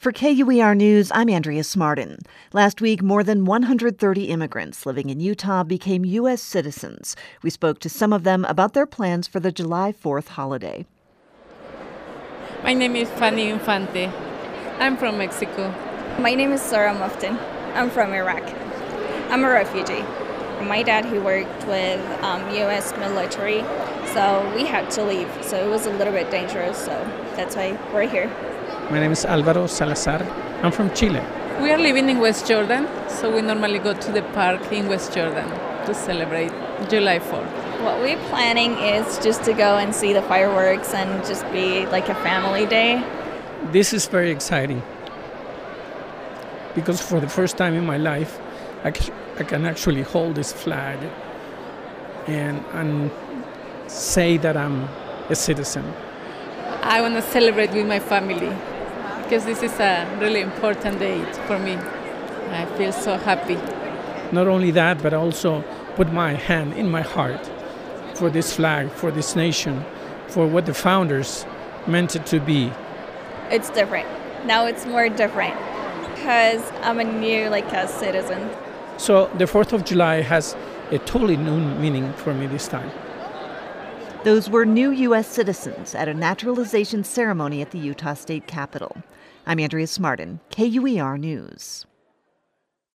For KUER News, I'm Andrea Smartin. Last week, more than 130 immigrants living in Utah became U.S. citizens. We spoke to some of them about their plans for the July 4th holiday. My name is Fanny Infante. I'm from Mexico. My name is Sarah Muftin. I'm from Iraq. I'm a refugee. My dad, he worked with U.S. military, so we had to leave. So it was a little bit dangerous, so that's why we're here. My name is Álvaro Salazar. I'm from Chile. We are living in West Jordan, so we normally go to the park in West Jordan to celebrate July 4th. What we're planning is just to go and see the fireworks and just be like a family day. This is very exciting because for the first time in my life, I can actually hold this flag and say that I'm a citizen. I want to celebrate with my family because this is a really important day for me. I feel so happy. Not only that, but also put my hand in my heart for this flag, for this nation, for what the founders meant it to be. It's different. Now it's more different because I'm a new citizen. So the 4th of July has a totally new meaning for me this time. Those were new U.S. citizens at a naturalization ceremony at the Utah State Capitol. I'm Andrea Smartin, KUER News.